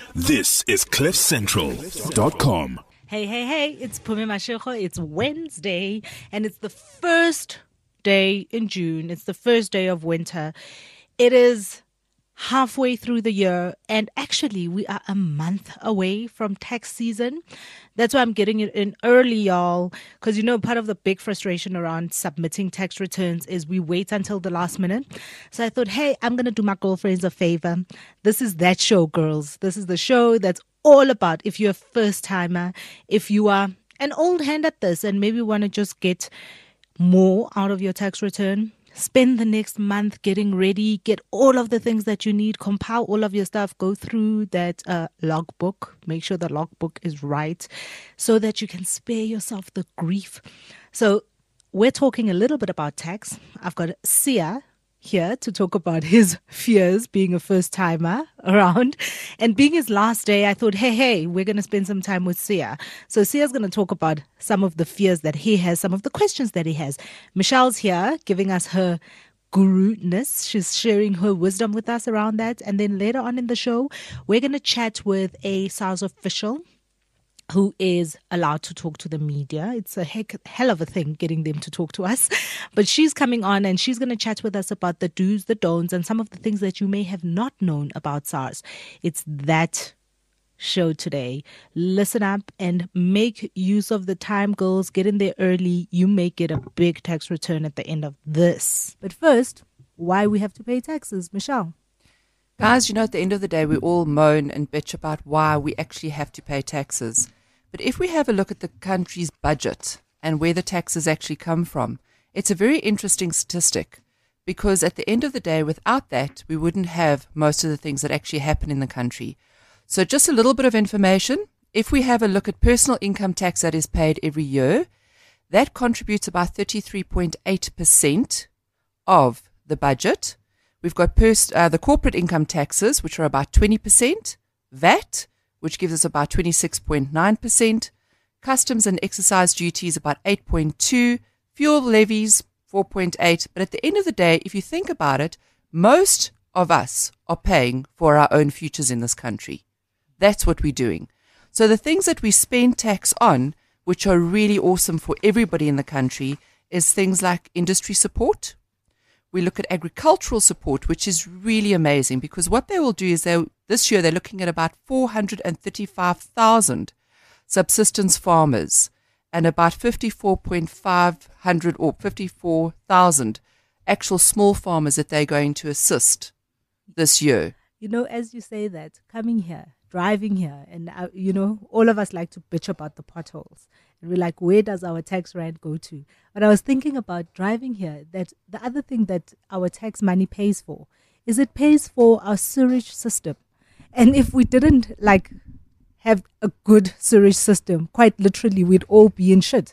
This is CliffCentral.com. Hey, it's Phumi Mashego. It's Wednesday, and it's the first day in June. It's the first day of winter. It is halfway through the year, and actually we are a month away from tax season. That's why I'm getting it in early, y'all, because part of the big frustration around submitting tax returns is we wait until the last minute. So I thought, hey, I'm going to do my girlfriends a favor. This is that show, girls. This is the show that's all about if you're a first timer, if you are an old hand at this and maybe want to just get more out of your tax return. Spend the next month getting ready, get all of the things that you need, compile all of your stuff, go through that logbook, make sure the logbook is right so that you can spare yourself the grief. So we're talking a little bit about tax. I've got Sia here to talk about his fears being a first timer around, and being his last day, I thought, hey, we're going to spend some time with Sia. So Sia's going to talk about some of the fears that he has, some of the questions that he has. Michelle's here giving us her guru-ness. She's sharing her wisdom with us around that. And then later on in the show, we're going to chat with a SARS official who is allowed to talk to the media. It's a hell of a thing getting them to talk to us. But she's coming on and she's going to chat with us about the do's, the don'ts, and some of the things that you may have not known about SARS. It's that show today. Listen up and make use of the time, girls. Get in there early. You may get a big tax return at the end of this. But first, why we have to pay taxes, Michelle? Guys, at the end of the day, we all moan and bitch about why we actually have to pay taxes. But if we have a look at the country's budget and where the taxes actually come from, it's a very interesting statistic, because at the end of the day, without that, we wouldn't have most of the things that actually happen in the country. So just a little bit of information. If we have a look at personal income tax that is paid every year, that contributes about 33.8% of the budget. We've got the corporate income taxes, which are about 20%, VAT, which gives us about 26.9%, customs and excise duties about 8.2%, fuel levies 4.8%. But at the end of the day, if you think about it, most of us are paying for our own futures in this country. That's what we're doing. So the things that we spend tax on, which are really awesome for everybody in the country, is things like industry support. We look at agricultural support, which is really amazing, because what they will do is this year they're looking at about 435,000 subsistence farmers and about 54,000 actual small farmers that they're going to assist this year. As you say that, coming here, driving here, and all of us like to bitch about the potholes. And we're like, where does our tax rand go to? But I was thinking about driving here, that the other thing that our tax money pays for is it pays for our sewage system. And if we didn't have a good sewage system, quite literally, we'd all be in shit.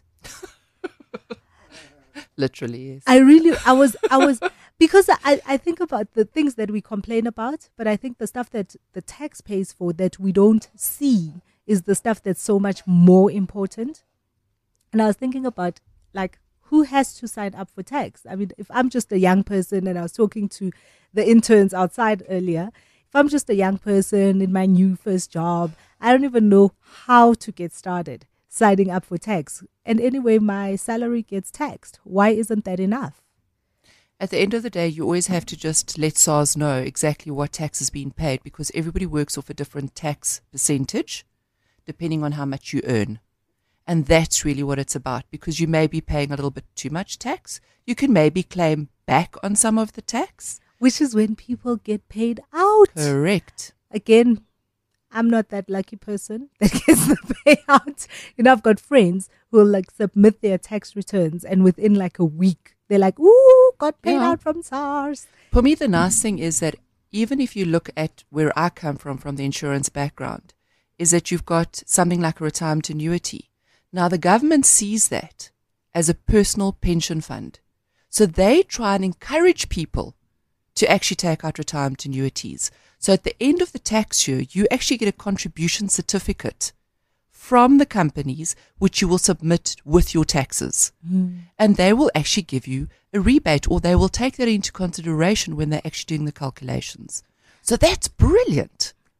Literally, yes. I was because I think about the things that we complain about, but I think the stuff that the tax pays for that we don't see is the stuff that's so much more important. And I was thinking about who has to sign up for tax? I mean, if I'm just a young person, and I was talking to the interns outside earlier, if I'm just a young person in my new first job, I don't even know how to get started signing up for tax. And anyway, my salary gets taxed. Why isn't that enough? At the end of the day, you always have to just let SARS know exactly what tax is being paid, because everybody works off a different tax percentage depending on how much you earn. And that's really what it's about, because you may be paying a little bit too much tax. You can maybe claim back on some of the tax. Which is when people get paid out. Correct. Again, I'm not that lucky person that gets the payout. I've got friends who will submit their tax returns, and within a week, they're like, ooh, got paid out from SARS. For me, the nice thing is that even if you look at where I come from the insurance background, is that you've got something like a retirement annuity. Now, the government sees that as a personal pension fund. So they try and encourage people to actually take out retirement annuities. So at the end of the tax year, you actually get a contribution certificate from the companies, which you will submit with your taxes. And they will actually give you a rebate, or they will take that into consideration when they're actually doing the calculations. So that's brilliant.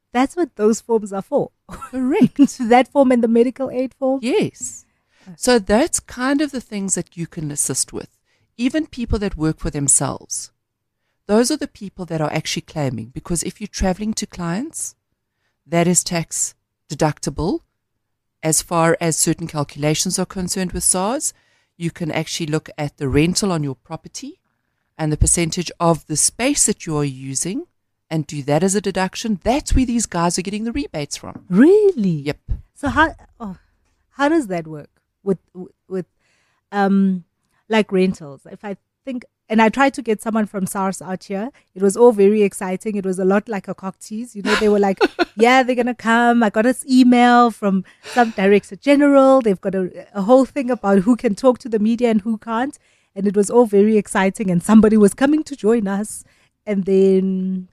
That's what those forms are for. Correct. That form and the medical aid form. Yes. So that's kind of the things that you can assist with. Even people that work for themselves. Those are the people that are actually claiming, because if you're traveling to clients, that is tax deductible. As far as certain calculations are concerned with SARS, you can actually look at the rental on your property and the percentage of the space that you are using and do that as a deduction. That's where these guys are getting the rebates from. Really? Yep. So how does that work with like rentals? If I think, and I tried to get someone from SARS out here. It was all very exciting. It was a lot like a cocktease. You know, they were like, yeah, they're going to come. I got this email from some director general. They've got a whole thing about who can talk to the media and who can't. And it was all very exciting. And somebody was coming to join us. And then,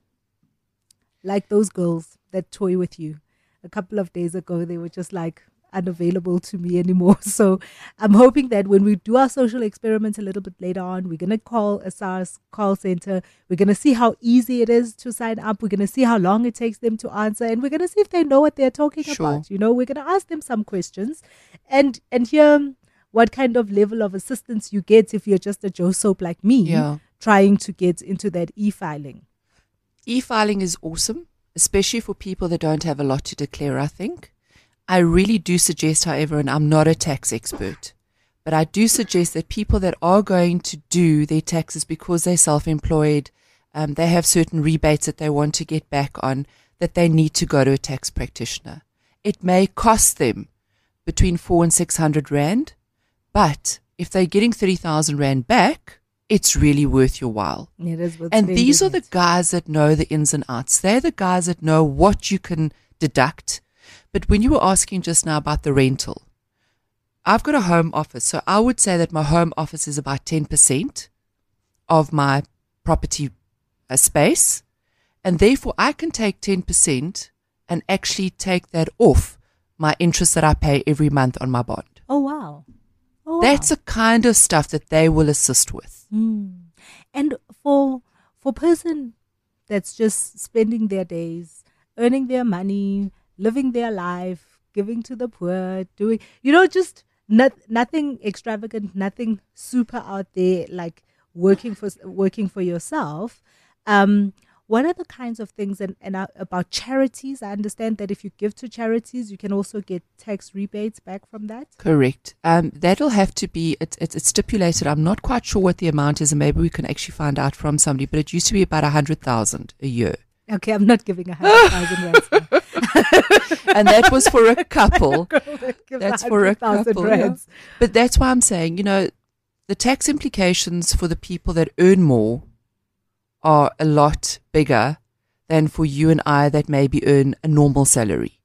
like those girls that toy with you, a couple of days ago, they were just like unavailable to me anymore. So I'm hoping that when we do our social experiments a little bit later on, we're going to call a SARS call center. We're going to see how easy it is to sign up. We're going to see how long it takes them to answer. And we're going to see if they know what they're talking about. You know, we're going to ask them some questions and hear what kind of level of assistance you get if you're just a Joe Soap like me trying to get into that e-filing. E-filing is awesome, especially for people that don't have a lot to declare, I think. I really do suggest, however, and I'm not a tax expert, but I do suggest that people that are going to do their taxes because they're self-employed, they have certain rebates that they want to get back on, that they need to go to a tax practitioner. It may cost them between 400 and 600 rand, but if they're getting 30,000 rand back, it's really worth your while. It is worth and these are spending the guys that know the ins and outs. They're the guys that know what you can deduct. But when you were asking just now about the rental, I've got a home office. So I would say that my home office is about 10% of my property space. And therefore, I can take 10% and actually take that off my interest that I pay every month on my bond. Oh, wow. Oh, wow. That's the kind of stuff that they will assist with. And for a person that's just spending their days, earning their money, living their life, giving to the poor, doing, just nothing extravagant, nothing super out there, like working for yourself. What are the kinds of things and about charities? I understand that if you give to charities, you can also get tax rebates back from that. Correct. That'll have to be, it's stipulated. I'm not quite sure what the amount is, and maybe we can actually find out from somebody, but it used to be about 100,000 a year. Okay, I'm not giving 100,000 rands. And that was for a couple. That's for a couple. Yeah. But that's why I'm saying, the tax implications for the people that earn more are a lot bigger than for you and I that maybe earn a normal salary.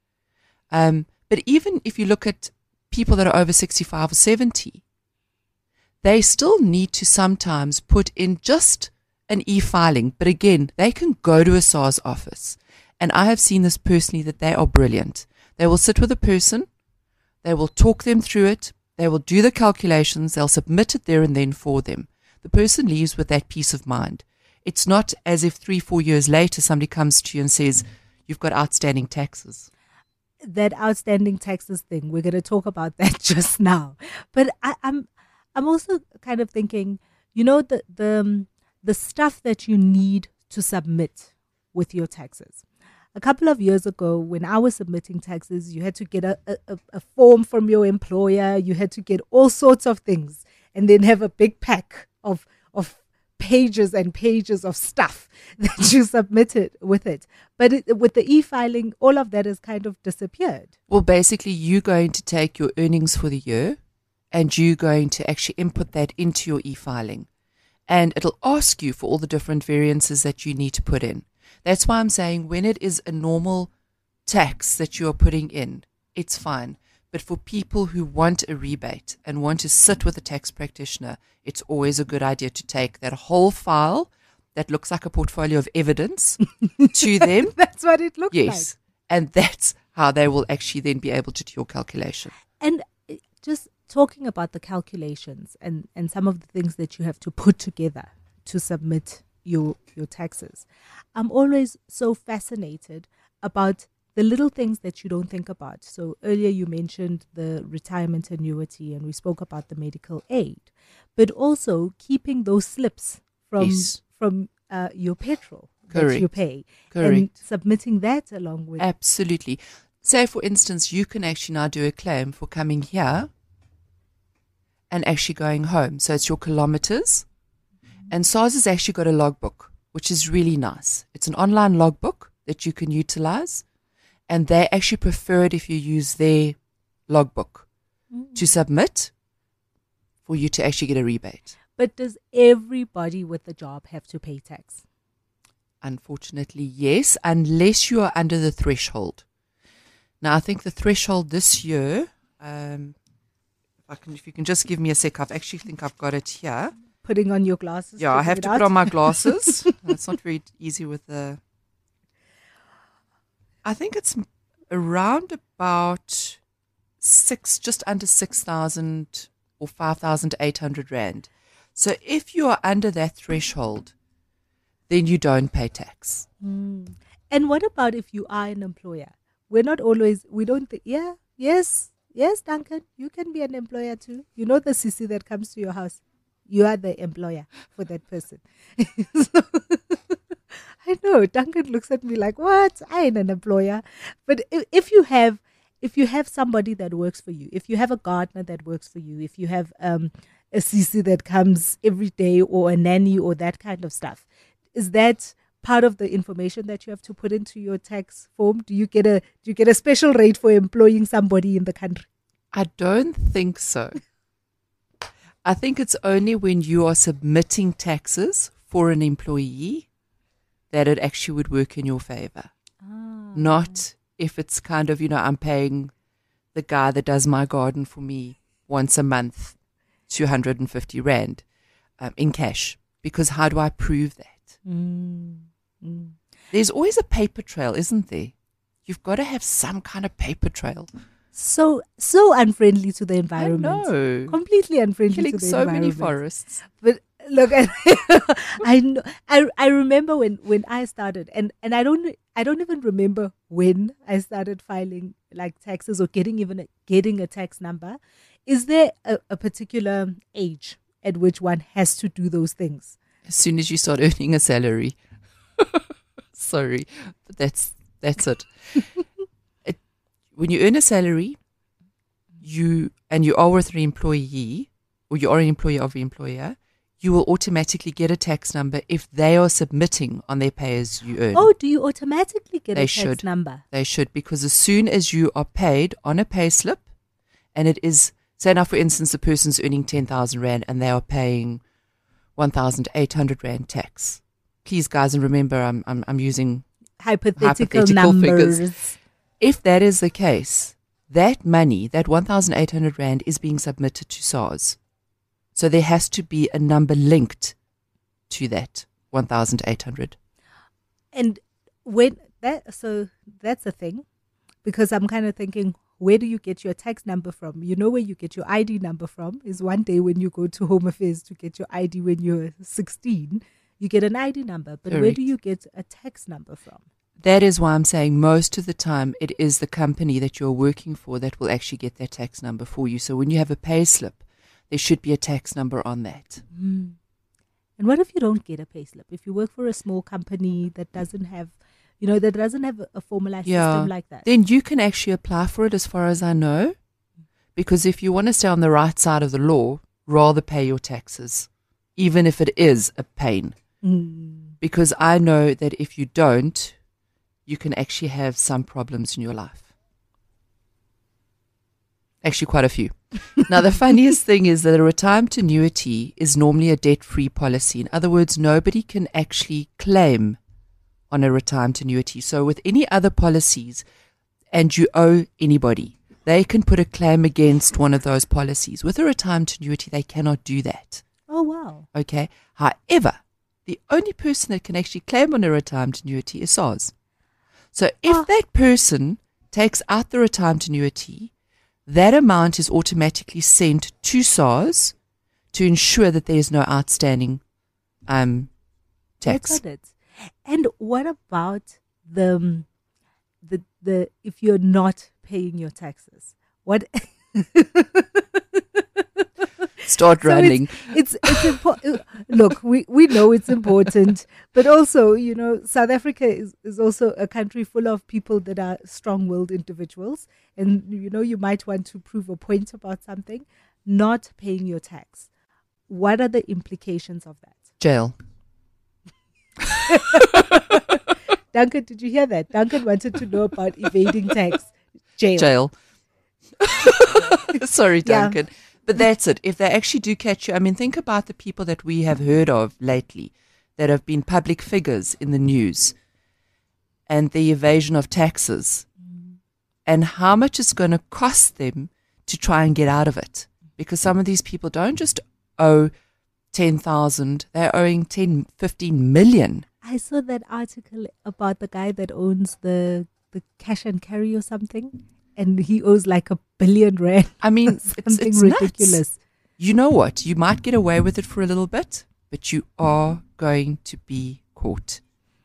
But even if you look at people that are over 65 or 70, they still need to sometimes put in just an e-filing. But again, they can go to a SARS office. And I have seen this personally, that they are brilliant. They will sit with a person, they will talk them through it, they will do the calculations, they'll submit it there and then for them. The person leaves with that peace of mind. It's not as if 3-4 years later somebody comes to you and says, you've got outstanding taxes. That outstanding taxes thing, we're going to talk about that just now. But I'm also kind of thinking, the stuff that you need to submit with your taxes. A couple of years ago, when I was submitting taxes, you had to get a form from your employer. You had to get all sorts of things and then have a big pack of pages and pages of stuff that you submitted with it. But with the e-filing, all of that has kind of disappeared. Well, basically, you're going to take your earnings for the year and you're going to actually input that into your e-filing. And it'll ask you for all the different variances that you need to put in. That's why I'm saying when it is a normal tax that you are putting in, it's fine. But for people who want a rebate and want to sit with a tax practitioner, it's always a good idea to take that whole file that looks like a portfolio of evidence to them. That's what it looks like. Yes. And that's how they will actually then be able to do your calculation. And just talking about the calculations and some of the things that you have to put together to submit your taxes, I'm always so fascinated about the little things that you don't think about. So earlier you mentioned the retirement annuity, and we spoke about the medical aid, but also keeping those slips from Yes. your petrol that Correct. you pay, and Correct. submitting that along with. Absolutely. Say, for instance, you can actually now do a claim for coming here and actually going home. So it's your kilometers. And SARS has actually got a logbook, which is really nice. It's an online logbook that you can utilize. And they actually prefer it if you use their logbook to submit for you to actually get a rebate. But does everybody with a job have to pay tax? Unfortunately, yes, unless you are under the threshold. Now, I think the threshold this year, if you can just give me a sec, I actually think I've got it here. Putting on your glasses. Yeah, I checking have it to out? put on my glasses. It's not very easy with the. I think it's around about just under 6,000 or 5,800 rand. So if you are under that threshold, then you don't pay tax. And what about if you are an employer? We don't think, yes, Duncan, you can be an employer too. You know the CC that comes to your house. You are the employer for that person. So, I know Duncan looks at me like, what? I ain't an employer. But if you have somebody that works for you, if you have a gardener that works for you, if you have a CC that comes every day, or a nanny, or that kind of stuff, is that part of the information that you have to put into your tax form? Do you get a special rate for employing somebody in the country? I don't think so. I think it's only when you are submitting taxes for an employee that it actually would work in your favor. Not if it's kind of, I'm paying the guy that does my garden for me once a month 250 rand in cash. Because how do I prove that? There's always a paper trail, isn't there? You've got to have some kind of paper trail. So unfriendly to the environment. I know. Completely unfriendly Killing to the so environment. many forests. But look, I know. I remember when I started, and I don't even remember when I started filing like taxes or getting a tax number. Is there a particular age at which one has to do those things? As soon as you start earning a salary. Sorry, but that's it. When you earn a salary, you are with an employee, or you are an employee of the employer, you will automatically get a tax number if they are submitting on their pay as you earn. Oh, do you automatically get They a tax should. number? They should, because as soon as you are paid on a pay slip, and it is, say now for instance, the person's earning 10,000 rand and they are paying 1,800 rand tax. Please, guys, and remember, I'm using Hypothetical figures. numbers. If that is the case, that money, that 1,800 rand, is being submitted to SARS. So there has to be a number linked to that 1,800. And so that's a thing, because I'm kind of thinking, where do you get your tax number from? You know where you get your ID number from is one day when you go to Home Affairs to get your ID when you're 16, you get an ID number. But where Correct. do you get a tax number from? That is why I'm saying most of the time it is the company that you're working for that will actually get that tax number for you. So when you have a pay slip, there should be a tax number on that. And what if you don't get a payslip? If you work for a small company that doesn't have, a formalized system like that. Then you can actually apply for it, as far as I know, because if you want to stay on the right side of the law, rather pay your taxes, even if it is a pain. Because I know that if you don't, you can actually have some problems in your life. Actually, quite a few. Now, the funniest thing is that a retirement annuity is normally a debt-free policy. In other words, nobody can actually claim on a retirement annuity. So with any other policies, and you owe anybody, they can put a claim against one of those policies. With a retirement annuity, they cannot do that. Oh, wow. Okay. However, the only person that can actually claim on a retirement annuity is SARS. So if that person takes out the retirement annuity, that amount is automatically sent to SARS to ensure that there is no outstanding tax. I got it. And what about the if you're not paying your taxes? What? Start So running. it's important. Look, we know it's important, but also, you know, South Africa is also a country full of people that are strong-willed individuals, and you know, you might want to prove a point about something. Not paying your tax. What are the implications of that? Jail. Duncan, did you hear that? Duncan wanted to know about evading tax. Jail. Sorry, Yeah. Duncan. But that's it. If they actually do catch you, I mean, think about the people that we have heard of lately that have been public figures in the news and the evasion of taxes and how much it's going to cost them to try and get out of it. Because some of these people don't just owe 10,000, they're owing 10, 15 million. I saw that article about the guy that owns the cash and carry or something, and he owes like R1 billion. I mean, Something it's ridiculous. nuts. You know what? You might get away with it for a little bit, but you are going to be caught.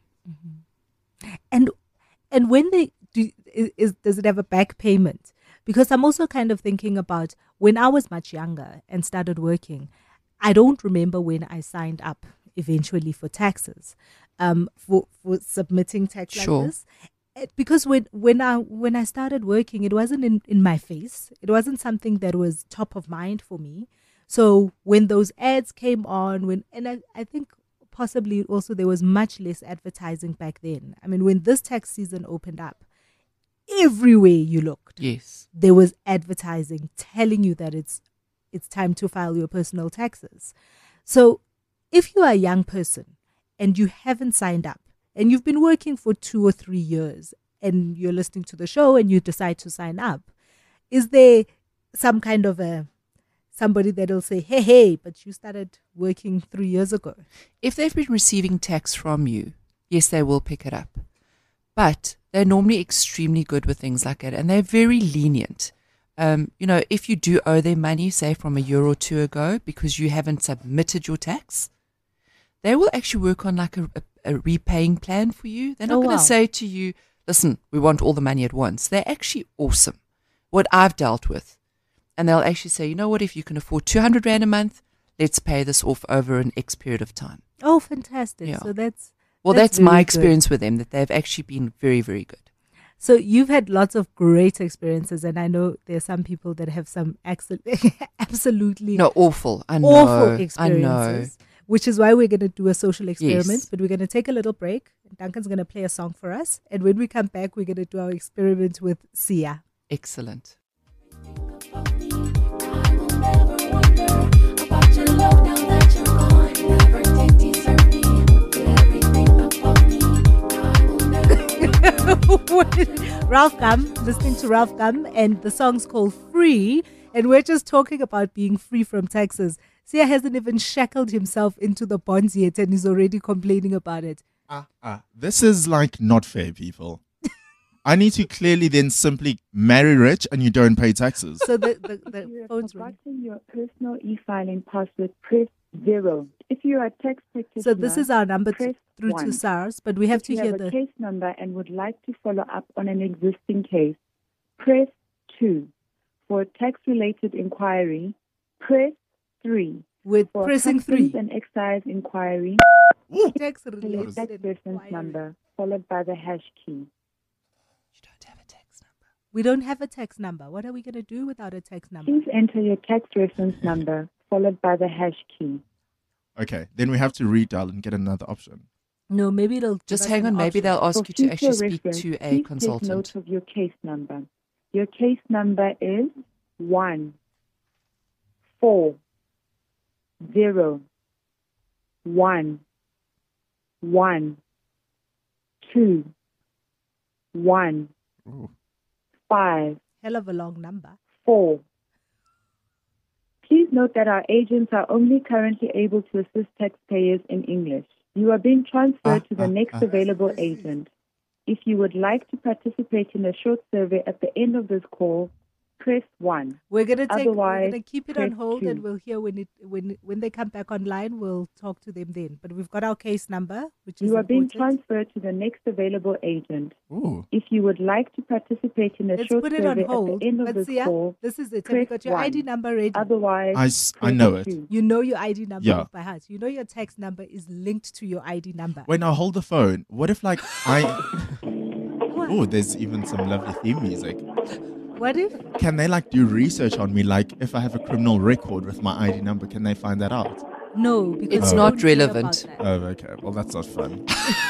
And when they do, does it have a back payment? Because I'm also kind of thinking about when I was much younger and started working. I don't remember when I signed up eventually for taxes, for submitting tax Sure. like this. Because when I started working, it wasn't in my face. It wasn't something that was top of mind for me. So when those ads came on, I think possibly also there was much less advertising back then. I mean, when this tax season opened up, everywhere you looked, Yes. there was advertising telling you that it's time to file your personal taxes. So if you are a young person and you haven't signed up and you've been working for 2 or 3 years and you're listening to the show and you decide to sign up, is there some kind of somebody that'll say, hey, but you started working 3 years ago? If they've been receiving tax from you, yes, they will pick it up. But they're normally extremely good with things like that, and they're very lenient. You know, if you do owe them money, say from a year or two ago, because you haven't submitted your tax, they will actually work on like a repaying plan for you. They're not Oh, going to wow. say to you, listen, we want all the money at once. They're actually awesome. What I've dealt with. And they'll actually say, you know what, if you can afford 200 Rand a month, let's pay this off over an X period of time. Oh, fantastic. Yeah. So that's That's very my good. experience with them, that they've actually been very, very good. So you've had lots of great experiences, and I know there's some people that have some absolutely No, awful. I know. awful I know. experiences, which is why we're going to do a social experiment. Yes. But we're going to take a little break. Duncan's going to play a song for us, and when we come back, we're going to do our experiment with Sia. Excellent. Ralph Gum, listening to Ralph Gum, and the song's called Free, and we're just talking about being free from taxes. Sia hasn't even shackled himself into the bonds yet, and he's already complaining about it. This is like not fair, people. I need to clearly then simply marry rich and you don't pay taxes. So the You have phone's ringing. forgotten your personal e-filing password, press 0. If you are a tax practitioner, So this is our number press through 1. to SARS, but we have If to you hear have a the... case number and would like to follow up on an existing case, press 2. For a tax-related inquiry, press 3. With For pressing customs 3. and excise inquiry, Tax select related that reference inquiry. number, followed by the hash key. You don't have a tax number. We don't have a tax number. What are we going to do without a tax number? Please enter your tax reference number, followed by the hash key. Okay, then we have to redial and get another option. No, maybe it'll give Just us hang an on. Maybe option. they'll ask For you to actually future speak reference, to a please take consultant. note of your case number. Your case number is 1 4 0 1 1 2 1 Ooh. 5 Hell of a long number. 4. Please note that our agents are only currently able to assist taxpayers in English. You are being transferred to the next available agent. If you would like to participate in a short survey at the end of this call, press 1. We're gonna Otherwise, keep it on press hold, 2. and we'll hear when they come back online. We'll talk to them then. But we've got our case number, which is You are being important. transferred to the next available agent. Ooh. If you would like to participate in a Let's short put it survey on hold. at the end of But this Sia, call, this is it. Have you press got your ID 1. number ready? Otherwise, I press know it. 2. You know your ID number Yeah. by heart. You know your tax number is linked to your ID number. Wait, now hold the phone. What if like Oh, there's even some lovely theme music. What if? Can they like do research on me? Like if I have a criminal record with my ID number, can they find that out? No, because It's we not don't care relevant. about that. Oh, okay. Well, that's not fun.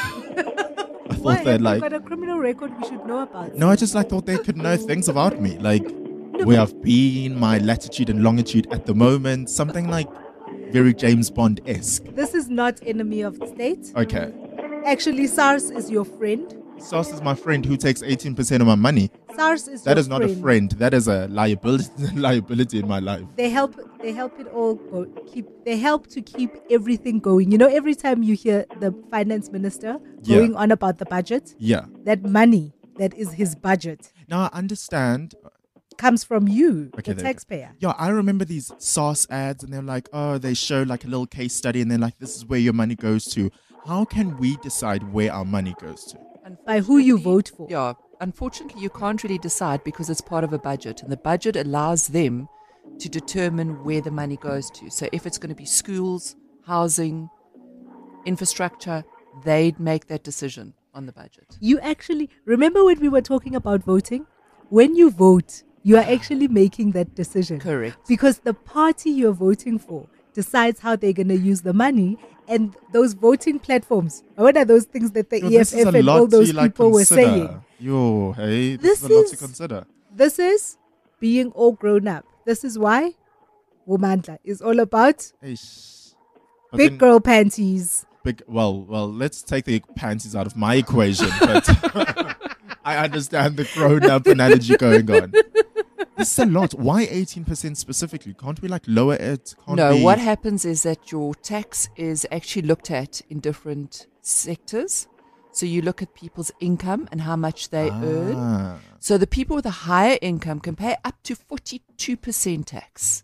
I Why? thought they'd Have you like. got a criminal record we should know about? No, I just like thought they could know things about me, like where I've been, my latitude and longitude at the moment, something like very James Bond-esque. This is not enemy of the state. Okay. Actually, SARS is your friend. Sauce is my friend who takes 18% of my money. SARS is That your is not a friend. That is a liability in my life. They help it all go, they help to keep everything going. You know, every time you hear the finance minister Yeah. going on about the budget, Yeah. that money that is his budget Now I understand. comes from you, Okay, the there we go. taxpayer. Yeah, I remember these SARS ads, and they're like, oh, they show like a little case study, and they're like, this is where your money goes to. How can we decide where our money goes to? By who you vote for. Yeah, unfortunately, you can't really decide because it's part of a budget, and the budget allows them to determine where the money goes to. So if it's going to be schools, housing, infrastructure, they'd make that decision on the budget. You actually remember when we were talking about voting? When you vote, you are actually making that decision. Correct. Because the party you're voting for decides how they're going to use the money, and those voting platforms. What are those things that the Yo, this is EFF a and lot all those to, like, people were consider. saying? Yo, hey, This this is a lot to is- consider. This is being all grown up. This is why Womandla is all about Eish. But big then- girl panties. well, let's take the panties out of my equation, but I understand the grown-up analogy going on. This is a lot. Why 18% specifically? Can't we like lower it? Can't No, we... what happens is that your tax is actually looked at in different sectors. So you look at people's income and how much they earn. Ah. So the people with a higher income can pay up to 42% tax.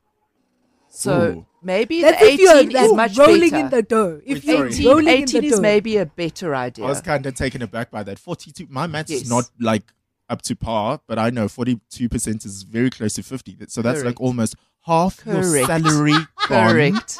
So Ooh. maybe That's the if you're 18 is like much rolling better. in the dough. If Wait, you're sorry. rolling 18 in the is dough. maybe a better idea. I was kind of taken aback by that. 42. My maths Yes. is not like up to par, but I know 42% is very close to 50. So that's like Correct. almost half your Correct. salary gone. Correct.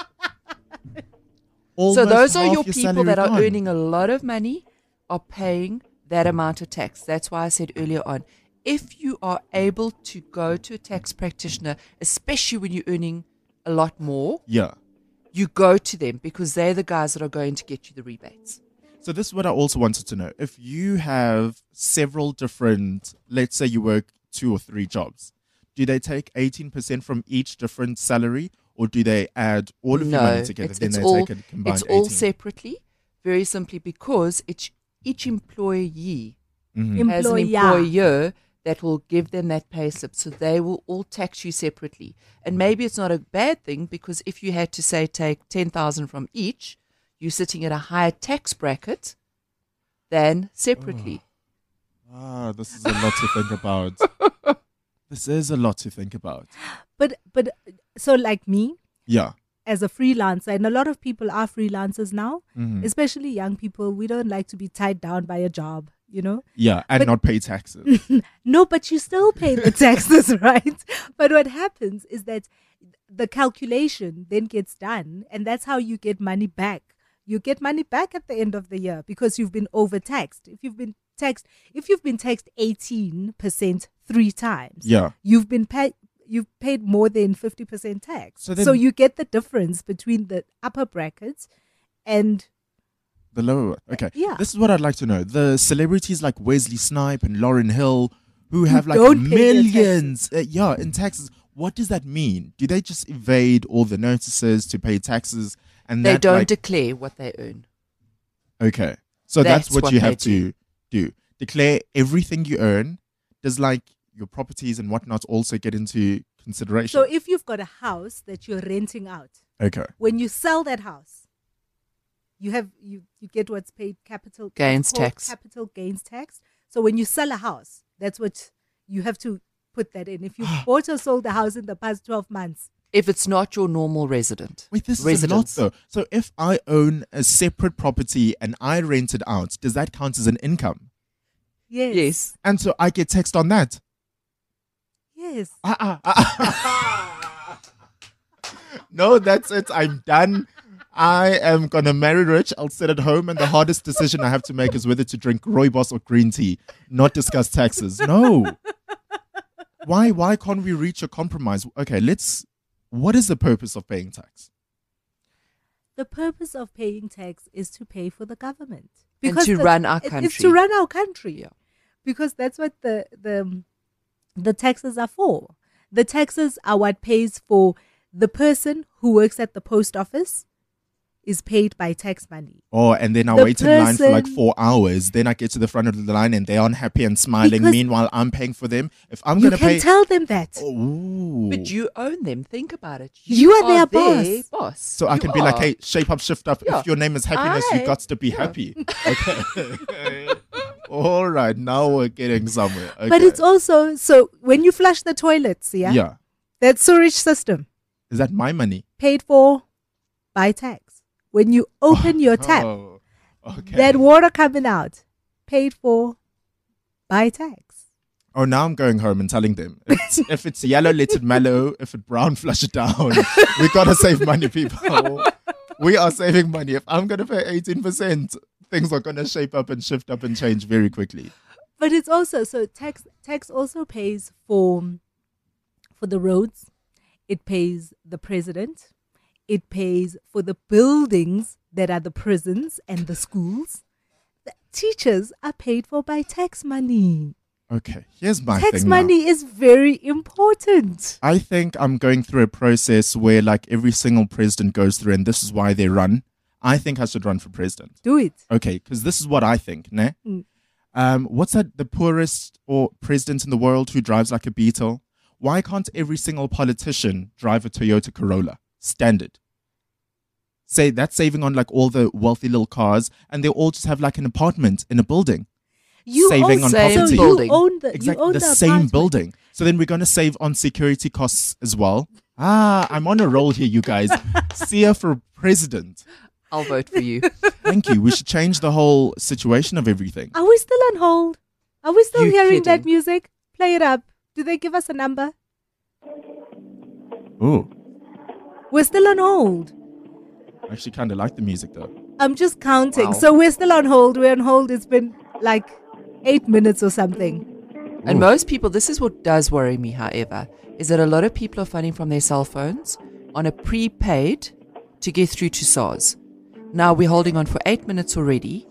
Almost So those are half your people salary that are gone. earning a lot of money are paying that amount of tax. That's why I said earlier on, if you are able to go to a tax practitioner, especially when you're earning a lot more, Yeah. you go to them because they're the guys that are going to get you the rebates. So this is what I also wanted to know. If you have several different, let's say you work 2 or 3 jobs, do they take 18% from each different salary, or do they add all of your money together, then they take a combined it's all 18? separately, very simply because it's each employee Mhm. has an Employer. employer that will give them that pay slip. So they will all tax you separately. And maybe it's not a bad thing because if you had to say take 10,000 from each, you're sitting at a higher tax bracket than separately. Ah, this is a lot to think about. This is a lot to think about. But so like me, Yeah. as a freelancer, and a lot of people are freelancers now, Mhm. especially young people, we don't like to be tied down by a job, you know? Yeah, and But- not pay taxes. No, but you still pay the taxes, right? But what happens is that the calculation then gets done, and that's how you get money back. You get money back at the end of the year because you've been overtaxed. If you've been taxed 18% 3 times, Yeah. you've paid more than 50% tax. So So, then- you get the difference between the upper brackets and The lower one. Okay. Yeah. This is what I'd like to know. The celebrities like Wesley Snipe and Lauryn Hill who have like don't pay their millions in taxes. What does that mean? Do they just evade all the notices to pay taxes and They that, don't like, declare what they earn. Okay. So that's That's what you what have they to do. Declare everything you earn. Does like your properties and whatnot also get into consideration? so if you've got a house that you're renting out, Okay. when you sell that house, you get what's paid capital Gains what's called tax. Capital gains tax. So when you sell a house, that's what you have to put that in. If you bought or sold a house in the past 12 months. If it's not your normal resident. Wait, this residence. is a lot though. So if I own a separate property and I rent it out, does that count as an income? Yes. Yes. And so I get taxed on that. Yes. No, that's it. I'm done. I am going to marry rich. I'll sit at home, and the hardest decision I have to make is whether to drink rooibos or green tea, not discuss taxes. No. Why can't we reach a compromise? Okay, what is the purpose of paying tax? The purpose of paying tax is to pay for the government. And to run our country. It's to run our country. Yeah. Because that's what the taxes are for. The taxes are what pays for the person who works at the post office is paid by tax money. Oh, and then I wait in line for like 4 hours. Then I get to the front of the line and they're unhappy and smiling. Because Meanwhile, I'm paying for them. If I'm going to pay... You can tell them that. Ooh. But you own them. Think about it. You are their boss. So I can be like, hey, shape up, shift up. Yeah. If your name is happiness, you got to be happy. Okay. All right. Now we're getting somewhere. Okay. But it's also, so when you flush the toilets, Yeah. that sewage system Is that my money? paid for by tax. When you open your tap, Oh, okay. that water coming out, paid for by tax. Oh, now I'm going home and telling them if it's yellow, let it mellow. If it's brown, flush it down. We gotta save money, people. We are saving money. If I'm gonna pay 18%, things are gonna shape up and shift up and change very quickly. But it's also, so tax also pays for the roads. It pays the president. It pays for the buildings that are the prisons and the schools. The teachers are paid for by tax money. Okay, here's my Tax thing money now. is very important. I think I'm going through a process where like every single president goes through, and this is why they run. I think I should run for president. Do it. Okay, because this is what I think, ne? What's that? The poorest or president in the world who drives like a Beetle? Why can't every single politician drive a Toyota Corolla? Standard. Say that's saving on like all the wealthy little cars, and they all just have like an apartment in a building. Saving on same property. So building. you own the, Exactly, you own the the same apartment. building. So then we're going to save on security costs as well. I'm on a roll here, you guys. Sia for president. I'll vote for you. Thank you. We should change the whole situation of everything. Are we still on hold? Are we still You hearing that kidding. music? Play it up. Do they give us a number? Oh, We're still on hold. I actually kind of like the music though. I'm just counting. Wow. So we're still on hold. We're on hold. It's been like 8 minutes or something. And most people, this is what does worry me, however, is that a lot of people are phoning from their cell phones on a prepaid to get through to SARS. Now we're holding on for 8 minutes already.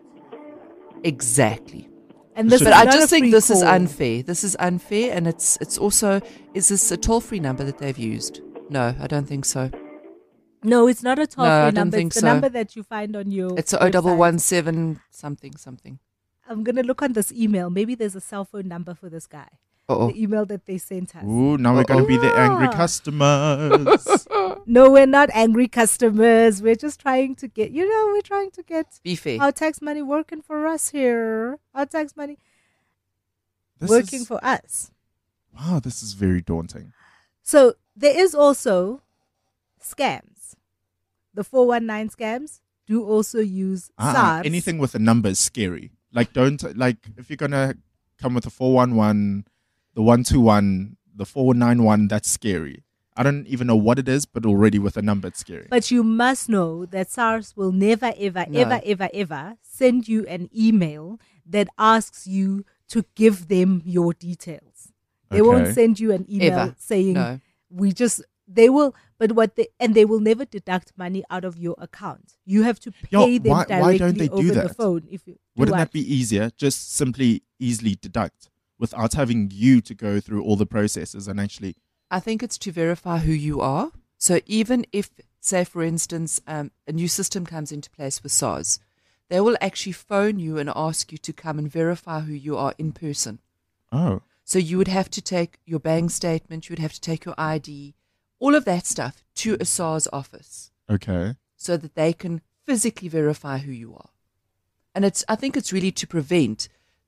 Exactly. And this But is But I not a just think free this is call. unfair. This is unfair, and it's also, is this a toll-free number that they've used? No, I don't think so. No, it's not a toll No, I free don't number. think It's the so. number that you find on your It's a website. 0117 something. I'm going to look on this email. Maybe there's a cell phone number for this guy. Uh-oh. The email that they sent us. Ooh, now we're going to be the angry Yeah. customers. No, we're not angry customers. We're just trying to get, we're trying to get Be fair. our tax money working for us here. Our tax money This working is- for us. Wow, this is very daunting. So there is also scams. The 419 scams do also use SARS. Anything with a number is scary. Like, if you're going to come with a 411, the 121, the 491, that's scary. I don't even know what it is, but already with a number, it's scary. But you must know that SARS will never, ever, No. ever send you an email that asks you to give them your details. They won't Okay. send you an email Ever. saying No. they will, but they will never deduct money out of your account. You have to Yo, pay them why directly don't they do over the that? phone. If you do Wouldn't what? that be easier? Just simply easily deduct without having you to go through all the processes and actually. I think it's to verify who you are. So even if, say, for instance, a new system comes into place with SARS, they will actually phone you and ask you to come and verify who you are in person. Oh, So you would have to take your bank statement, you would have to take your ID, all of that stuff to a SARS office okay. so that they can physically verify who you are. And I think it's really to prevent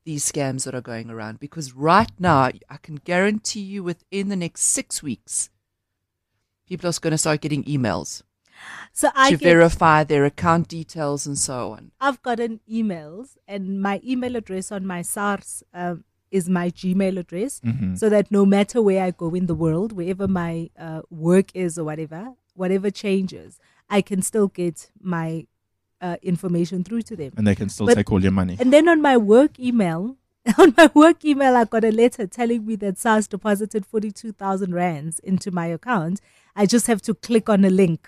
these scams that are going around, because right now I can guarantee you within the next 6 weeks, people are going to start getting emails So to verify their account details and so on. I've gotten emails, and my email address on my SARS is my Gmail address, so that no matter where I go in the world, wherever my work is or whatever changes, I can still get my information through to them. And they can still But- take all your money. And then on my work email, I got a letter telling me that SARS deposited 42,000 rands into my account. I just have to click on a link.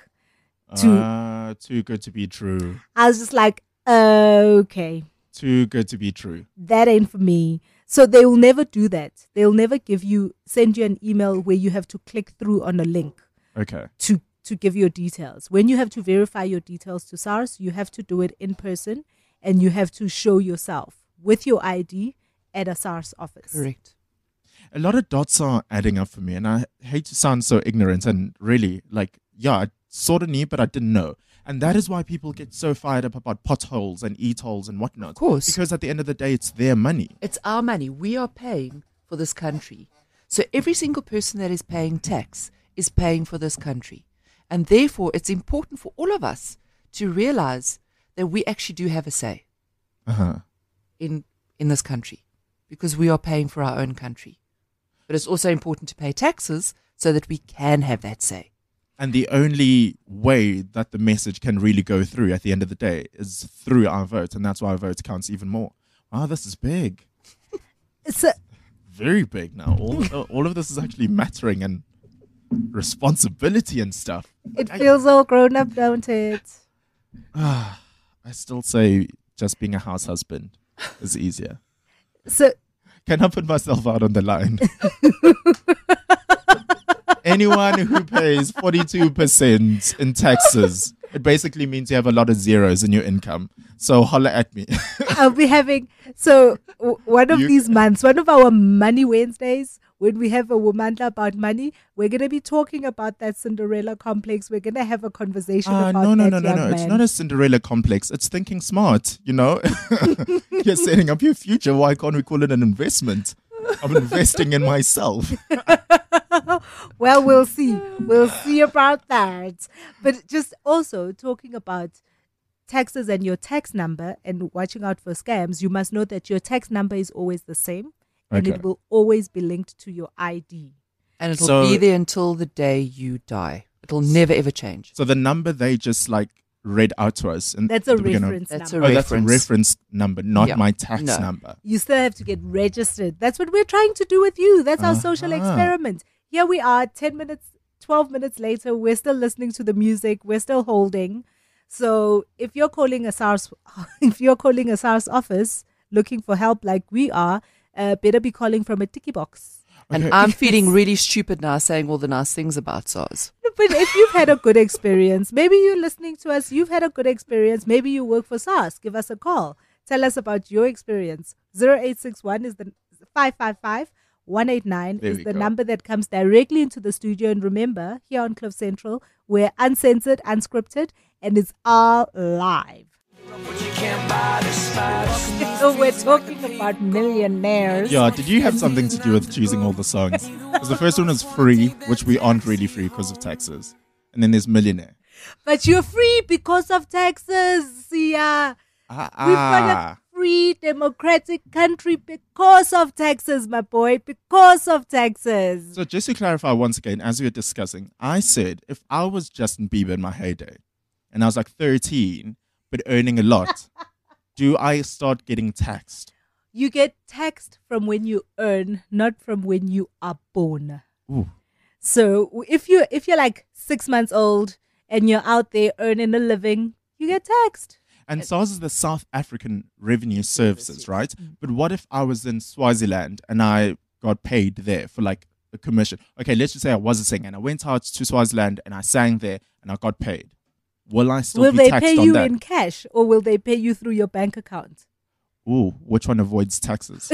Too good to be true. I was just like, okay, Too good to be true. that ain't for me. So they will never do that. They'll never send you an email where you have to click through on a link Okay. to give your details. When you have to verify your details to SARS, you have to do it in person, and you have to show yourself with your ID at a SARS office. Correct. A lot of dots are adding up for me, and I hate to sound so ignorant and really I sort of knew, but I didn't know. And that is why people get so fired up about potholes and e-tolls and whatnot. Of course. Because at the end of the day, it's their money. It's our money. We are paying for this country. So every single person that is paying tax is paying for this country. And therefore, it's important for all of us to realize that we actually do have a say in this country, because we are paying for our own country. But it's also important to pay taxes so that we can have that say. And the only way that the message can really go through at the end of the day is through our vote. And that's why our vote counts even more. Wow, this is big. It's Very big now. All of this is actually mattering and responsibility and stuff. it feels all grown up, don't it? I still say just being a house husband is easier. So Can I put myself out on the line? Anyone who pays 42% in taxes, it basically means you have a lot of zeros in your income. So holla at me. I'll be having one of these months, one of our Money Wednesdays, when we have a Womandla about money, we're going to be talking about that Cinderella complex. We're going to have a conversation about No. that It's young not man. a Cinderella complex. It's thinking smart, you know? You're setting up your future. Why can't we call it an investment? I'm investing in myself. Well, we'll see. We'll see about that. But just also talking about taxes and your tax number and watching out for scams, you must know that your tax number is always the same, and Okay. it will always be linked to your ID. And it'll So- be there until the day you die. It'll never, ever change. So the number they just read out to us. And That's a reference That's number. a Oh, that's a reference. reference number, not Yeah. my tax No. number. You still have to get registered. That's what we're trying to do with you. That's our social experiment. Here we are, 10 minutes, 12 minutes later. We're still listening to the music. We're still holding. So if you're calling a SARS, office looking for help like we are, better be calling from a ticky box. And Okay. I'm feeling really stupid now saying all the nice things about SARS. But if you've had a good experience, maybe you're listening to us, you've had a good experience, maybe you work for SARS, give us a call. Tell us about your experience. 0861 is the 555 189 There is we the go. number that comes directly into the studio. And remember, here on Cliff Central, we're uncensored, unscripted, and it's all live. So we're talking about millionaires. Yeah, did you have something to do with choosing all the songs? Because the first one is Free, which we aren't really free because of taxes. And then there's Millionaire. But you're free because of taxes, Sia. We've got a free democratic country because of taxes, my boy, because of taxes. So just to clarify once again, as we were discussing, I said if I was Justin Bieber in my heyday and I was 13 but earning a lot, do I start getting taxed? You get taxed from when you earn, not from when you are born. Ooh. So if you're 6 months old and you're out there earning a living, you get taxed. And SARS is the South African Revenue Services, right? But what if I was in Swaziland and I got paid there for a commission? Okay, let's just say I was a singer and I went out to Swaziland and I sang there and I got paid. Will I still Will be they taxed pay on you that? in cash or will they pay you through your bank account? Ooh, which one avoids taxes?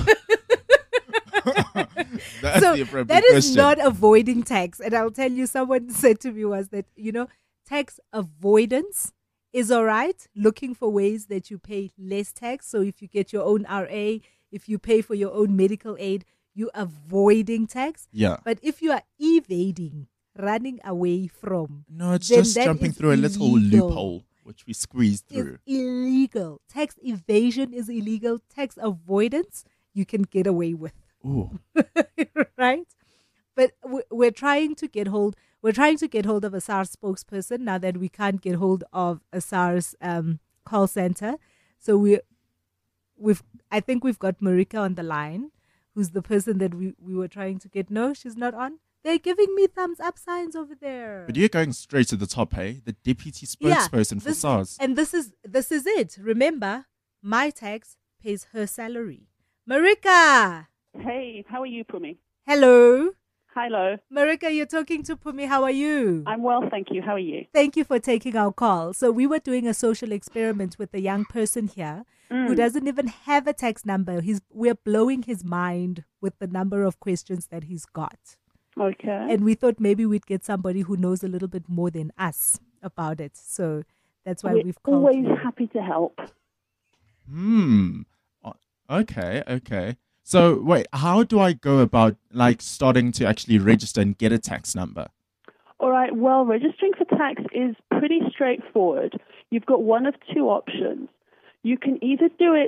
That's So the appropriate that is question. not avoiding tax. And I'll tell you, someone said to me was that, tax avoidance is all right, looking for ways that you pay less tax. So if you get your own RA, if you pay for your own medical aid, you're avoiding tax. Yeah. But if you are evading, running away from, No, it's then just that jumping is through a little illegal. loophole, which we squeezed It's through. illegal. Tax evasion is illegal. Tax avoidance, you can get away with. Ooh. Right? But we're trying to get hold of a SARS spokesperson now that we can't get hold of a SARS call center. So I think we've got Marika on the line, who's the person that we were trying to get. No, she's not on. They're giving me thumbs up signs over there. But you're going straight to the top, hey? The deputy spokesperson for SARS. And this is it. Remember, my tax pays her salary. Marika! Hey, how are you, Pumi? Hello. Hello. Marika, you're talking to Pumi. How are you? I'm well, thank you. How are you? Thank you for taking our call. So we were doing a social experiment with a young person here who doesn't even have a tax number. We're blowing his mind with the number of questions that he's got. Okay. And we thought maybe we'd get somebody who knows a little bit more than us about it. So that's why we've called always you. happy to help. Okay. So wait, how do I go about starting to actually register and get a tax number? All right, well, registering for tax is pretty straightforward. You've got one of two options. You can either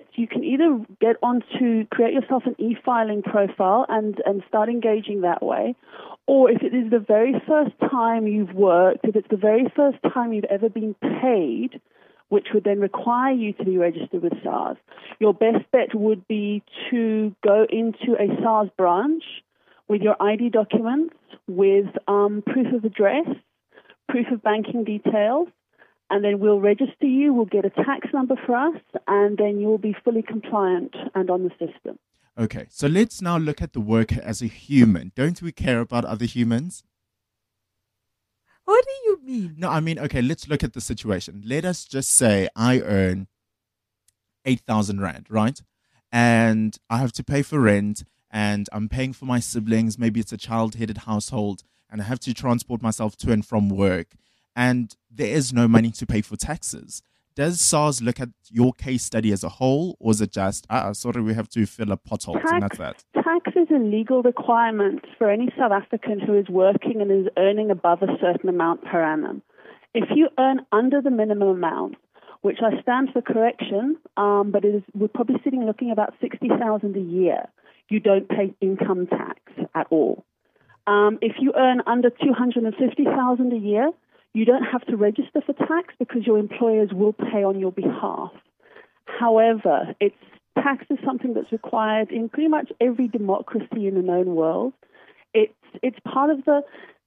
get create yourself an e-filing profile and start engaging that way. Or if it is the very first time you've worked, if it's the very first time you've ever been paid, which would then require you to be registered with SARS, your best bet would be to go into a SARS branch with your ID documents, with proof of address, proof of banking details, and then we'll register you, we'll get a tax number for us, and then you'll be fully compliant and on the system. Okay, so let's now look at the worker as a human. Don't we care about other humans? What do you mean? No, I mean, okay, let's look at the situation. Let us just say I earn 8,000 Rand, right? And I have to pay for rent, and I'm paying for my siblings. Maybe it's a child-headed household, and I have to transport myself to and from work. And there is no money to pay for taxes. Does SARS look at your case study as a whole, or is it just, sorry, we have to fill a pothole, and that's that? Tax is a legal requirement for any South African who is working and is earning above a certain amount per annum. If you earn under the minimum amount, which I stand for correction, but we're probably looking about 60,000 a year, you don't pay income tax at all. If you earn under 250,000 a year, you don't have to register for tax because your employers will pay on your behalf. However, tax is something that's required in pretty much every democracy in the known world. It's part of the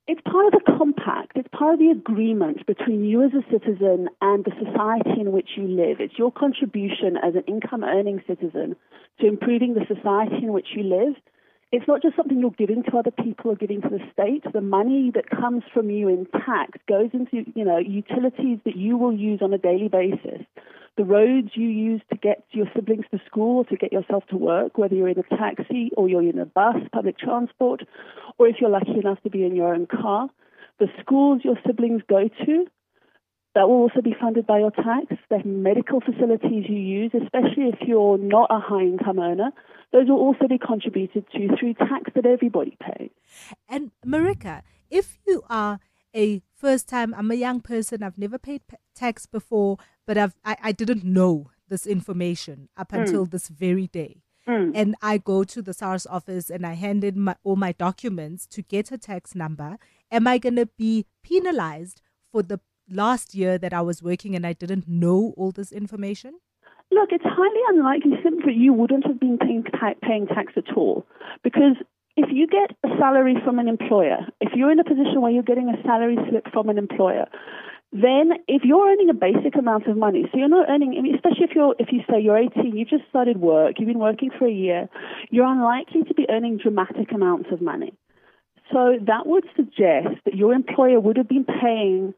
compact. It's part of the agreement between you as a citizen and the society in which you live. It's your contribution as an income-earning citizen to improving the society in which you live. It's not just something you're giving to other people or giving to the state. The money that comes from you in tax goes into, utilities that you will use on a daily basis. The roads you use to get your siblings to school or to get yourself to work, whether you're in a taxi or you're in a bus, public transport, or if you're lucky enough to be in your own car. The schools your siblings go to, that will also be funded by your tax. The medical facilities you use, especially if you're not a high-income earner, those will also be contributed to through tax that everybody pays. And Marika, if you are a first-time, I'm a young person, I've never paid tax before, but I didn't know this information up until this very day. And I go to the SARS office and I hand in all my documents to get a tax number. Am I going to be penalized for the last year that I was working and I didn't know all this information? Look, it's highly unlikely simply that you wouldn't have been paying tax at all. Because if you get a salary from an employer, if you're in a position where you're getting a salary slip from an employer, then if you're earning a basic amount of money, so you're not earning, especially if you say you're 18, you've just started work, you've been working for a year, you're unlikely to be earning dramatic amounts of money. So that would suggest that your employer would have been paying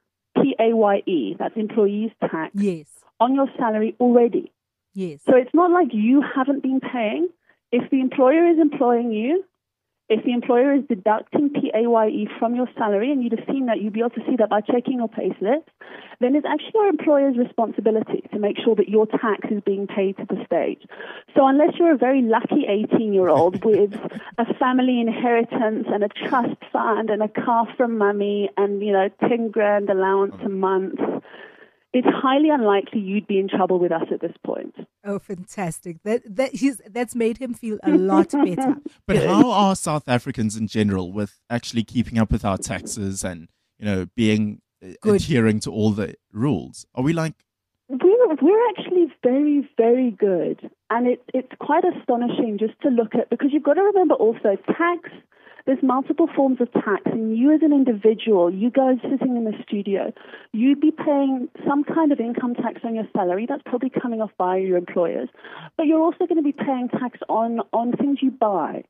PAYE, that's employees tax, yes, on your salary already. Yes. So it's not like you haven't been paying. If the employer is employing you, If the employer is deducting PAYE from your salary, and you'd have seen that, you'd be able to see that by checking your payslips, then it's actually your employer's responsibility to make sure that your tax is being paid to the state. So unless you're a very lucky 18-year-old with a family inheritance and a trust fund and a car from mummy and, 10 grand allowance a month, it's highly unlikely you'd be in trouble with us at this point. Oh, fantastic. That's made him feel a lot better. But how are South Africans in general with actually keeping up with our taxes and, being adhering to all the rules? Are we like... We're actually very, very good. And it's quite astonishing just to look at, because you've got to remember also tax. There's multiple forms of tax, and you as an individual, you guys sitting in the studio, you'd be paying some kind of income tax on your salary. That's probably coming off by your employers. But you're also going to be paying tax on things you buy.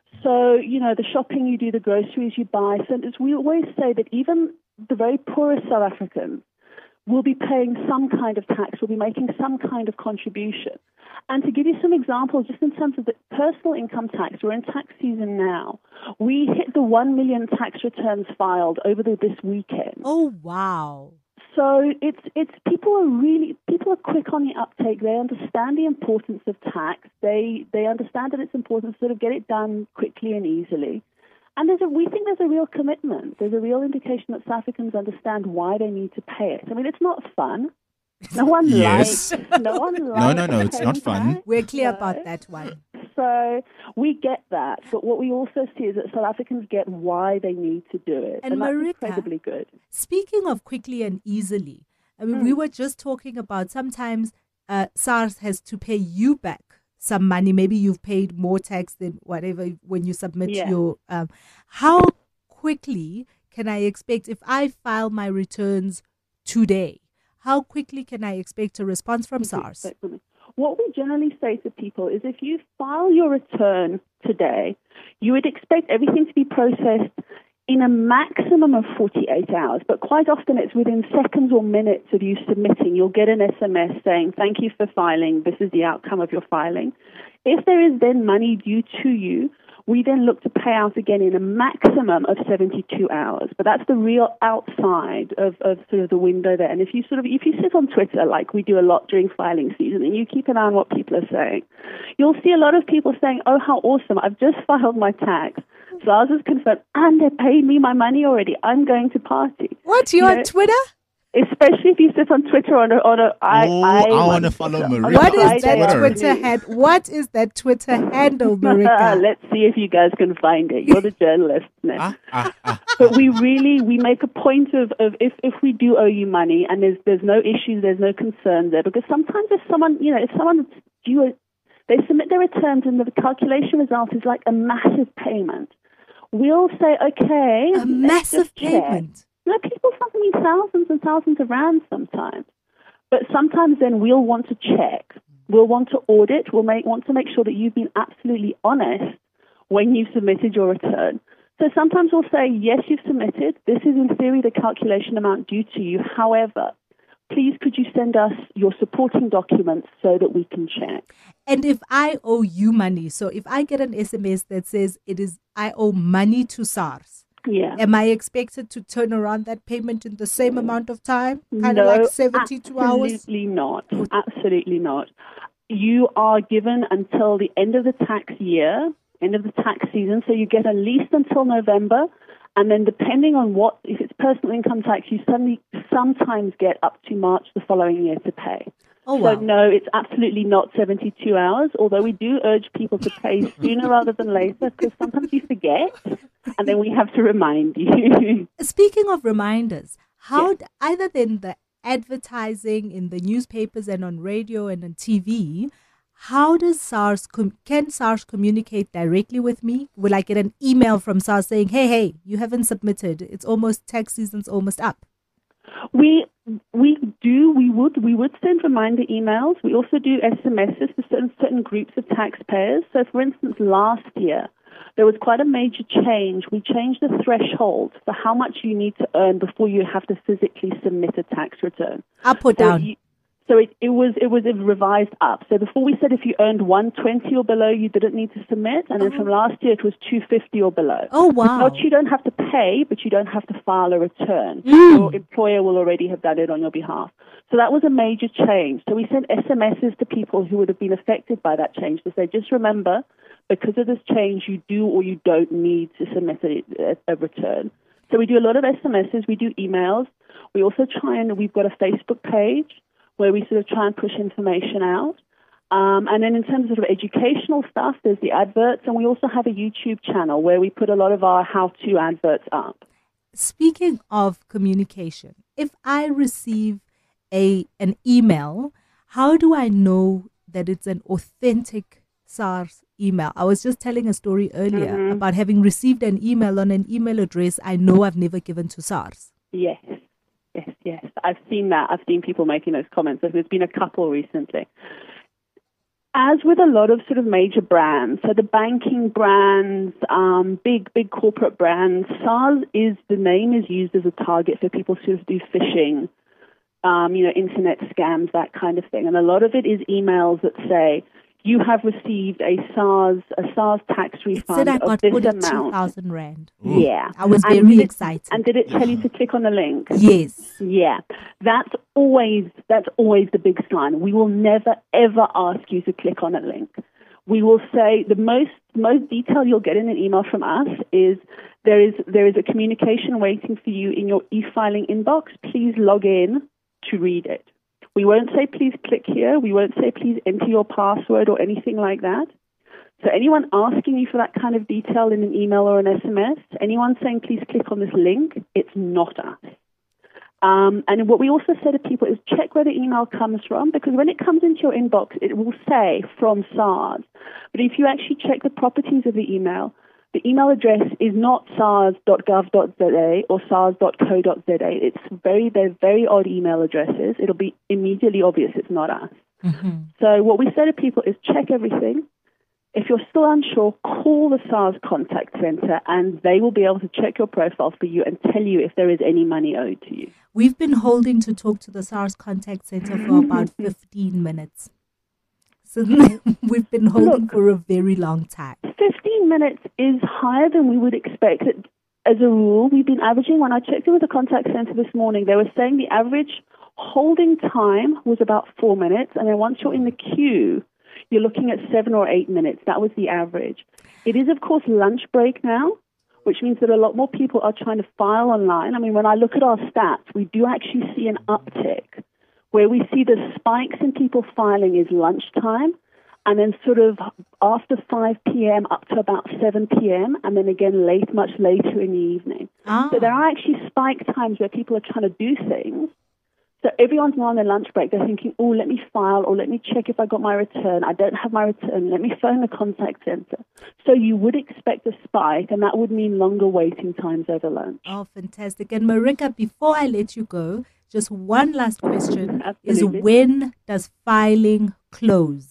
So, the shopping you do, the groceries you buy. So we always say that even the very poorest South Africans will be paying some kind of tax, will be making some kind of contribution. And to give you some examples, just in terms of the personal income tax, we're in tax season now. We hit the 1 million tax returns filed over this weekend. Oh, wow. So it's people are quick on the uptake. They understand the importance of tax. They understand that it's important to sort of get it done quickly and easily. And we think there's a real commitment. There's a real indication that South Africans understand why they need to pay it. I mean, it's not fun. No one Yes. likes. No one likes. No, it's not fun. tax. We're clear about that one. So we get that, but what we also see is that South Africans get why they need to do it, And that's Marika, incredibly good. Speaking of quickly and easily, I mean, we were just talking about sometimes SARS has to pay you back some money. Maybe you've paid more tax than whatever when you submit your... how quickly can I expect, if I file my returns today, how quickly can I expect a response from SARS? What we generally say to people is if you file your return today, you would expect everything to be processed in a maximum of 48 hours, but quite often it's within seconds or minutes of you submitting. You'll get an SMS saying, thank you for filing, this is the outcome of your filing. If there is then money due to you, we then look to pay out again in a maximum of 72 hours. But that's the real outside of sort of the window there. And if you sit on Twitter, like we do a lot during filing season, and you keep an eye on what people are saying, you'll see a lot of people saying, oh, how awesome, I've just filed my tax. SARS has confirmed, and they paid me my money already. I'm going to party. What, you're on Twitter? Especially if you sit on Twitter I want to follow Marika. What is that Twitter. What is that Twitter handle, Marika? Let's see if you guys can find it. You're the journalist, Nick. But we make a point of if we do owe you money and there's no issues, there's no concerns there, because sometimes if someone due, they submit their returns and the calculation result is like a massive payment. We'll say, okay, a massive payment. People something thousands and thousands of rands sometimes. But sometimes then we'll want to check. We'll want to audit. We'll want to make sure that you've been absolutely honest when you submitted your return. So sometimes we'll say, yes, you've submitted. This is in theory the calculation amount due to you. However, please could you send us your supporting documents so that we can check. And if I owe you money, so if I get an SMS that says I owe money to SARS, am I expected to turn around that payment in the same amount of time? Kind of like 72 hours? Absolutely not. Absolutely not. You are given until the end of the tax year, end of the tax season, so you get at least until November. And then depending on if it's personal income tax, you sometimes get up to March the following year to pay. Oh, wow. So no, it's absolutely not 72 hours, although we do urge people to pay sooner rather than later, because sometimes you forget, and then we have to remind you. Speaking of reminders, other than the advertising in the newspapers and on radio and on TV, how does can SARS communicate directly with me? Will I get an email from SARS saying, hey, you haven't submitted, it's almost, tax season's almost up? We would send reminder emails. We also do SMSs to certain groups of taxpayers. So, for instance, last year, there was quite a major change. We changed the threshold for how much you need to earn before you have to physically submit a tax return. Up or down? So it was revised up. So before we said if you earned 120 or below, you didn't need to submit, and then from last year it was 250 or below. Oh, wow. Not you don't have to pay, but you don't have to file a return. Your employer will already have done it on your behalf. So that was a major change. So we sent SMSs to people who would have been affected by that change to say, just remember, because of this change, you do or you don't need to submit a return. So we do a lot of SMSs, we do emails. We also we've got a Facebook page where we sort of try and push information out. And then in terms of educational stuff, there's the adverts, and we also have a YouTube channel where we put a lot of our how-to adverts up. Speaking of communication, if I receive an email, how do I know that it's an authentic SARS email? I was just telling a story earlier about having received an email on an email address I know I've never given to SARS. Yes. I've seen that. I've seen people making those comments. There's been a couple recently. As with a lot of sort of major brands, so the banking brands, big corporate brands, SARS the name is used as a target for people who do phishing, internet scams, that kind of thing. And a lot of it is emails that say, you have received a SARS tax refund of this amount. 42,000 Rand. Yeah. I was very excited. And did it tell you to click on the link? Yes. Yeah. That's always the big sign. We will never, ever ask you to click on a link. We will say the most detail you'll get in an email from us is there is a communication waiting for you in your e-filing inbox. Please log in to read it. We won't say, please click here. We won't say, please enter your password or anything like that. So anyone asking you for that kind of detail in an email or an SMS, anyone saying, please click on this link, it's not us. And what we also say to people is check where the email comes from, because when it comes into your inbox, it will say from SARS. But if you actually check the properties of the email address is not sars.gov.za or sars.co.za. They're very odd email addresses. It'll be immediately obvious it's not us. Mm-hmm. So what we say to people is check everything. If you're still unsure, call the SARS contact center and they will be able to check your profile for you and tell you if there is any money owed to you. We've been holding to talk to the SARS contact center for about 15 minutes. So we've been holding for a very long time. 15 minutes is higher than we would expect. As a rule, we've been averaging, when I checked in with the contact center this morning, they were saying the average holding time was about 4 minutes. And then once you're in the queue, you're looking at 7 or 8 minutes. That was the average. It is, of course, lunch break now, which means that a lot more people are trying to file online. I mean, when I look at our stats, we do actually see an uptick. Where we see the spikes in people filing is lunchtime, and then sort of after 5 p.m. up to about 7 p.m., and then again much later in the evening. So there are actually spike times where people are trying to do things. So everyone's now on their lunch break. They're thinking, oh, let me file, or let me check if I got my return. I don't have my return. Let me phone the contact center. So you would expect a spike, and that would mean longer waiting times over lunch. Oh, fantastic. And Marika, before I let you go, just one last question is when does filing close?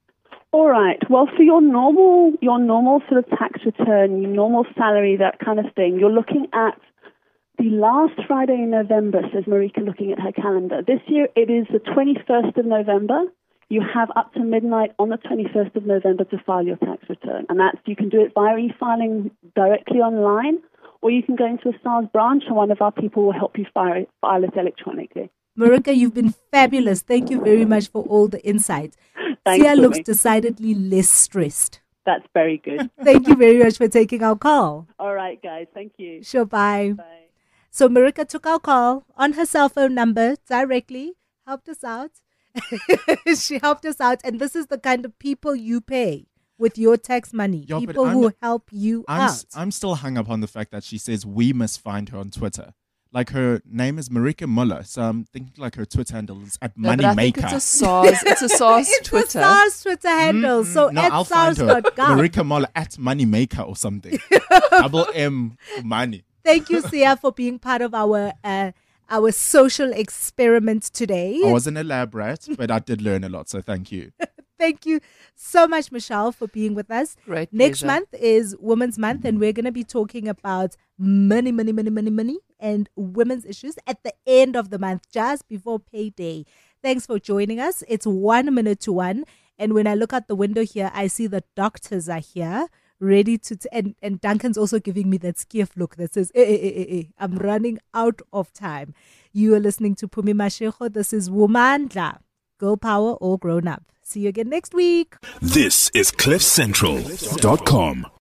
All right. Well, for your normal sort of tax return, your normal salary, that kind of thing, you're looking at the last Friday in November, says Marika, looking at her calendar. This year it is the 21st of November. You have up to midnight on the 21st of November to file your tax return. And you can do it via e-filing directly online, or you can go into a SARS branch and one of our people will help you file it electronically. Marika, you've been fabulous. Thank you very much for all the insights. Sia looks decidedly less stressed. That's very good. Thank you very much for taking our call. All right, guys. Thank you. Sure, bye. Bye. So Marika took our call on her cell phone number directly, helped us out. She helped us out. And this is the kind of people you pay with your tax money. Yo, people who help you out. I'm still hung up on the fact that she says we must find her on Twitter. Like her name is Marika Muller, so I'm thinking like her Twitter handle is at Moneymaker. Moneymaker. It's a SARS Twitter. It's a SARS Twitter handle. So no, at I'll find her. SARS.gov. Marika Muller at Moneymaker or something. Double M for money. Thank you, Sia, for being part of our social experiment today. I wasn't a lab rat, but I did learn a lot, so thank you. Thank you so much, Michelle, for being with us. Great Next pleasure. month is Women's Month, and we're going to be talking about money, and women's issues at the end of the month, just before payday. Thanks for joining us. It's 1 minute to 1. And when I look out the window here, I see the doctors are here, ready to... and Duncan's also giving me that skiff look that says, I'm running out of time. You are listening to Phumi Mashego. This is Womandla. Girl power, all grown up. See you again next week. This is CliffCentral.com.